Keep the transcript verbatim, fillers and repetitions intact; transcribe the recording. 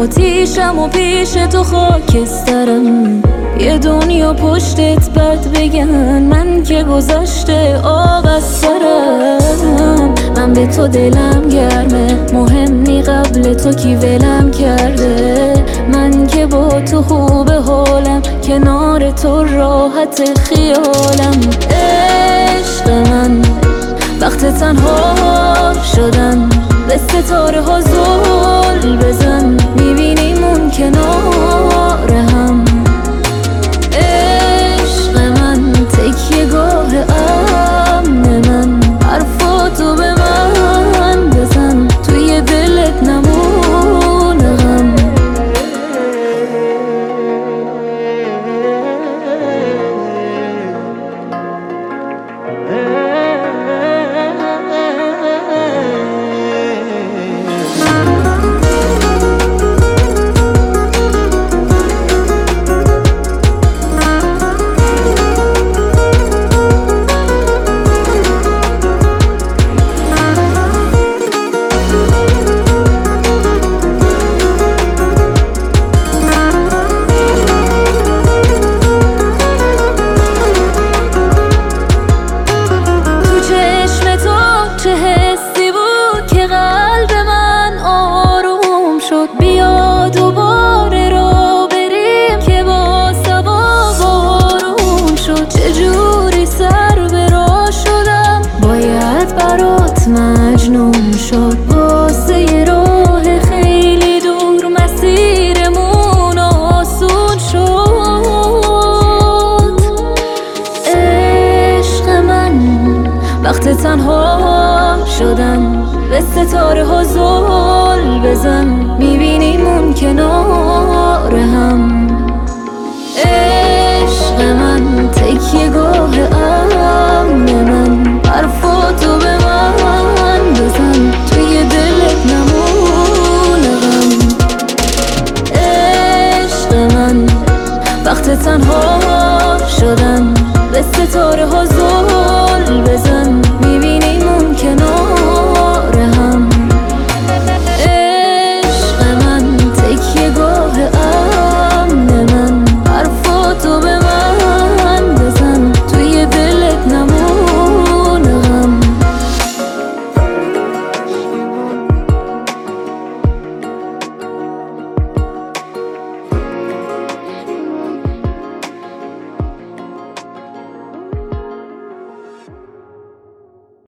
آتیشم و پیش تو خاکسترم. یه دنیا پشتت بد بگن، من که گذشته آب از سرم. من به تو دلم گرمه، مهم نی قبل تو کی ولم کرده. من که با تو خوب حالم، کنار تو راحت خیالم. عشق من وقت تنها شدن، به ستاره ها زل بزن، میبینیم اون کنار هم. عشق من تکیه گاه امن من، حرفاتو به من بزن، توی دلت نمونه غم. چه حسی بود که قلب من آروم شد؟ بیا دوباره